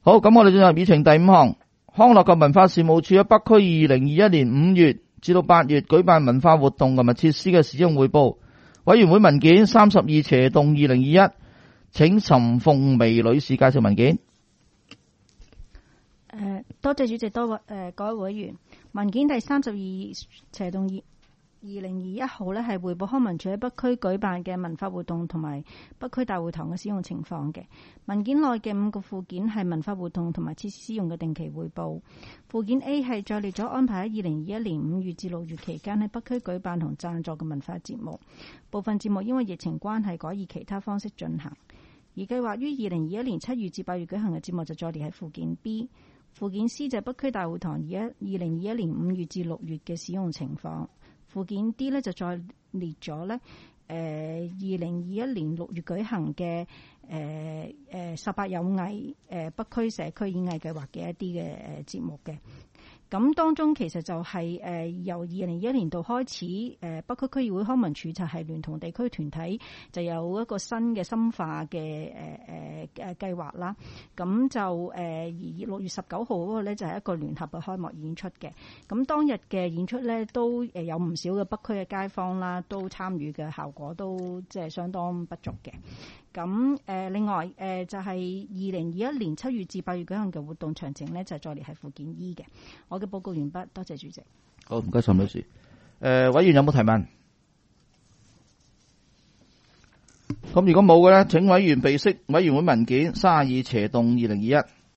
好，咁我哋進入議程第5項，康樂及文化事務處喺北區2021年5月至到8月舉辦文化活動同埋設施嘅使用匯報。委員會文件32/2021，請岑鳳薇女士介紹文件。 多謝主席，各位委員，文件第32/2021號呢係匯報康文署喺北區舉辦嘅文化活動同埋北區大會堂嘅使用情況嘅。文件內嘅5個附件係文化活動同埋設施使用嘅定期匯報。附件 A 係載列咗安排喺2021年5月至6月期間喺北區舉辦同贊助嘅文化節目，部分節目因為疫情關係改以其他方式進行，而計劃於2021年7月至8月舉行嘅節目就載列喺附件 B。附件 C 就係北區大會堂2021年5月至6月嘅使用情況。附件 D 呢就再列咗呢2021年6月舉行嘅18有藝北區社區演藝計劃嘅一啲嘅節目嘅。咁當中其實就係由2021年度開始，北區區議會康文署就係聯同地區團體就有一個新嘅深化嘅計劃啦。咁就6月19號嗰個咧就係一個聯合嘅開幕演出嘅。咁當日嘅演出咧都有唔少嘅北區嘅街坊啦，都參與嘅，效果都即係相當不俗嘅。咁另外就係2021年7月至8月舉行嘅活動詳情呢，就再列係附件 E 嘅。我嘅報告完畢，多謝主席。 好，唔該岑女士。委員有冇提問？咁如果冇嘅咧，請委員備悉委員會文件32/2021。